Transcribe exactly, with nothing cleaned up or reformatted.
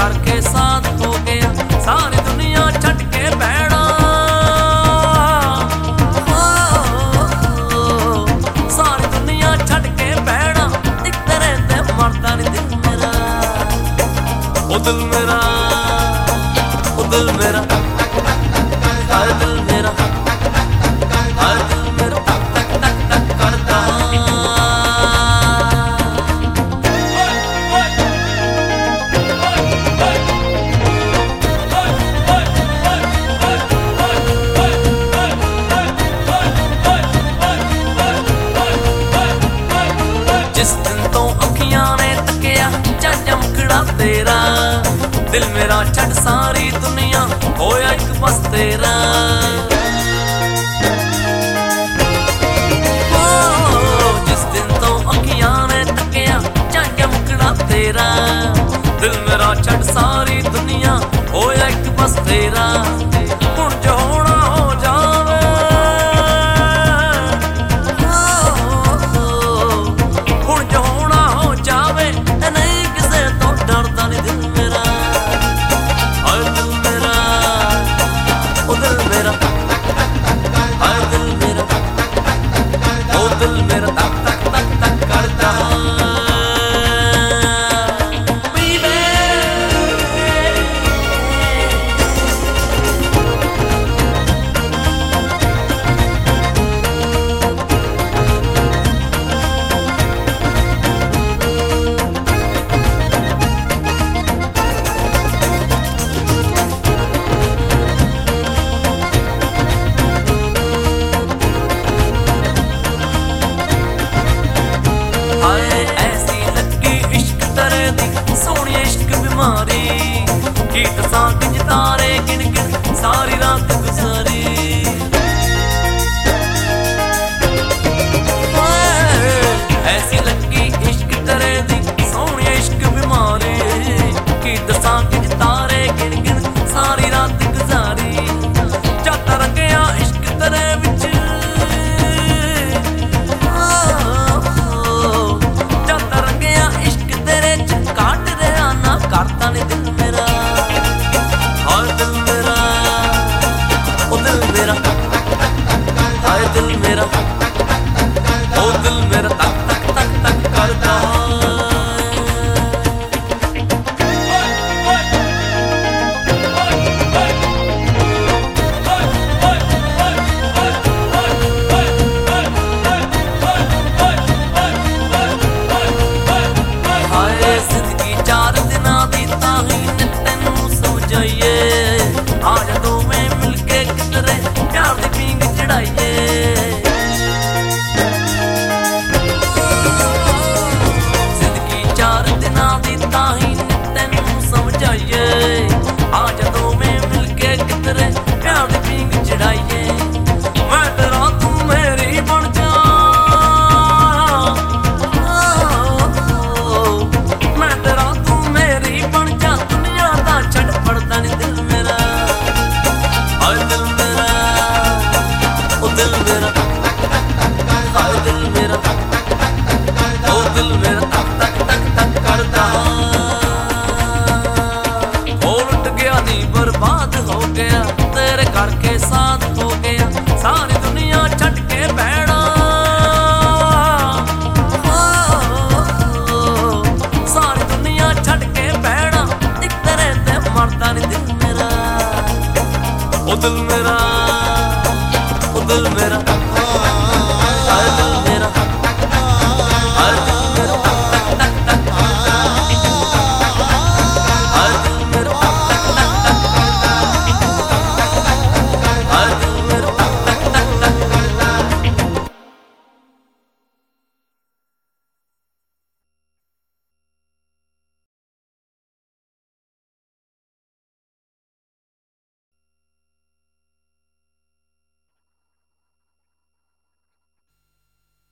करके साथ हो गया सारी दुनिया छट के बैठा। सारी दुनिया छट के बैठा एक तरह ते मरदा नहीं दिल मेरा, ओ दिल मेरा, ओ दिल मेरा, हाय दिल मेरा, हाय दिल मेरा टक टक टक टक करदा। जिस दिन तो अखियां ने तकिया चाचा मुखड़ा तेरा, दिल मेरा छड़ सारी दुनिया होया एक बस तेरा। ओ जिस दिन तो अखियां ने तकिया चाचा मुखड़ा तेरा, दिल मेरा छड़ सारी दुनिया होया एक बस तेरा।